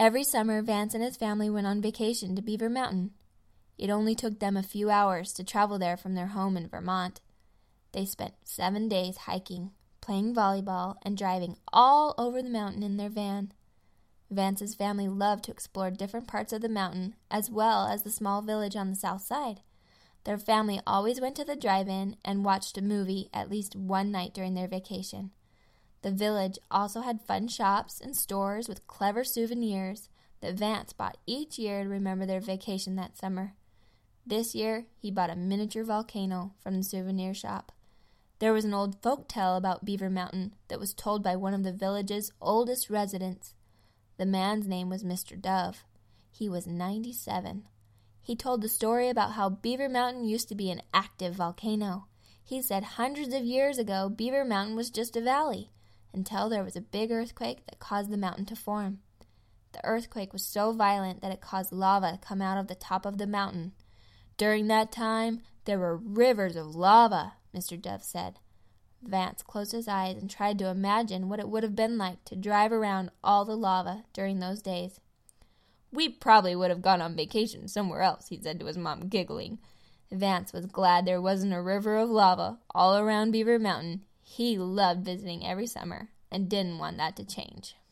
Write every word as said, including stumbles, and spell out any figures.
Every summer, Vance and his family went on vacation to Beaver Mountain. It only took them a few hours to travel there from their home in Vermont. They spent seven days hiking, playing volleyball, and driving all over the mountain in their van. Vance's family loved to explore different parts of the mountain, as well as the small village on the south side. Their family always went to the drive-in and watched a movie at least one night during their vacation. The village also had fun shops and stores with clever souvenirs that Vance bought each year to remember their vacation that summer. This year, he bought a miniature volcano from the souvenir shop. There was an old folk tale about Beaver Mountain that was told by one of the village's oldest residents. The man's name was Mister Dove. He was ninety-seven. He told the story about how Beaver Mountain used to be an active volcano. He said hundreds of years ago, Beaver Mountain was just a valley, until there was a big earthquake that caused the mountain to form. The earthquake was so violent that it caused lava to come out of the top of the mountain. During that time, there were rivers of lava, Mister Dove said. Vance closed his eyes and tried to imagine what it would have been like to drive around all the lava during those days. "We probably would have gone on vacation somewhere else," he said to his mom, giggling. Vance was glad there wasn't a river of lava all around Beaver Mountain. He loved visiting every summer and didn't want that to change.